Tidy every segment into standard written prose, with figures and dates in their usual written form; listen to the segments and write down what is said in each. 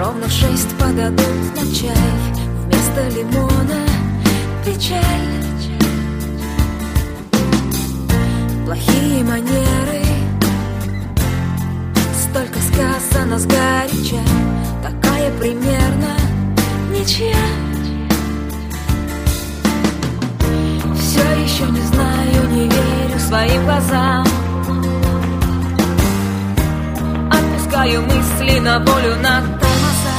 ровно в 6 подадут на чай. Вместо лимона печаль. Плохие манеры, столько сказано сгоряча, такая примерно ничья. Все еще не знаю, не верю своим глазам. Отпускаю мысли на волю, на тормоза.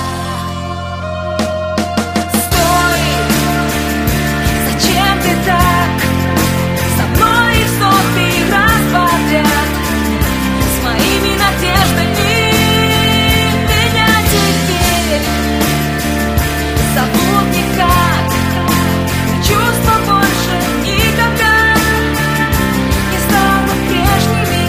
Стой! Зачем ты так? Со мной в сотый раз подряд, с моими надеждами. Меня теперь зовут никак. Чувства больше никогда не станут прежними.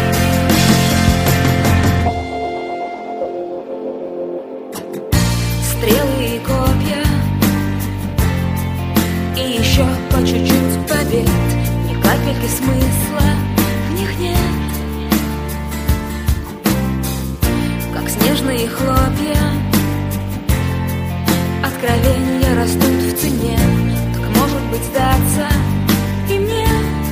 Стрелы и копья, и еще по чуть-чуть побед. Ни капельки смысла в них нет. Как снежные хлопья, откровения растут в цене. Так может быть сдаться и мне?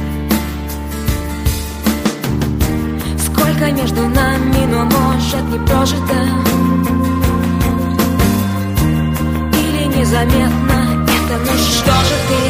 Сколько между нами, но может не прожито. Или незаметно это, ну что же ты?